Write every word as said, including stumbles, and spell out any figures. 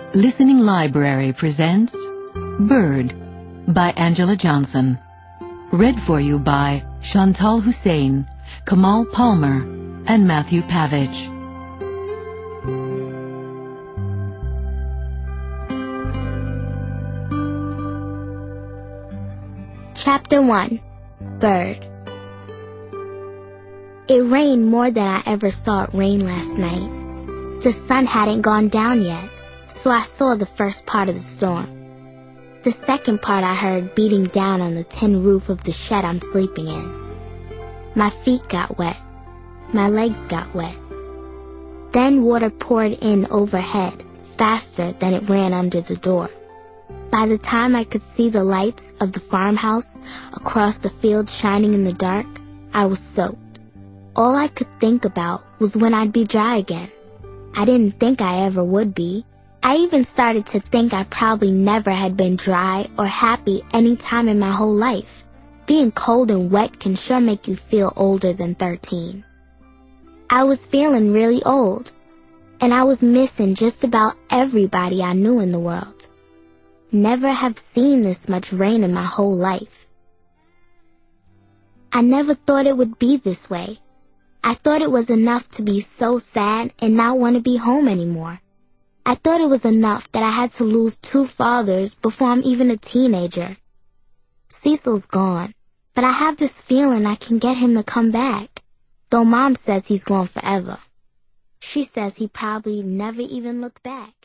Listening Library presents Bird by Angela Johnson. Read for you by Chantal Hussein, Kamal Palmer, and Matthew Pavich. Chapter one. Bird. It rained more than I ever saw it rain last night. The sun hadn't gone down yet, so I saw the first part of the storm. The second part I heard beating down on the tin roof of the shed I'm sleeping in. My feet got wet. My legs got wet. Then water poured in overhead, faster than it ran under the door. By the time I could see the lights of the farmhouse across the field shining in the dark, I was soaked. All I could think about was when I'd be dry again. I didn't think I ever would be. I even started to think I probably never had been dry or happy any time in my whole life. Being cold and wet can sure make you feel older than thirteen. I was feeling really old, and I was missing just about everybody I knew in the world. Never have seen this much rain in my whole life. I never thought it would be this way. I thought it was enough to be so sad and not want to be home anymore. I thought it was enough that I had to lose two fathers before I'm even a teenager. Cecil's gone, but I have this feeling I can get him to come back, though Mom says he's gone forever. She says he probably never even looked back.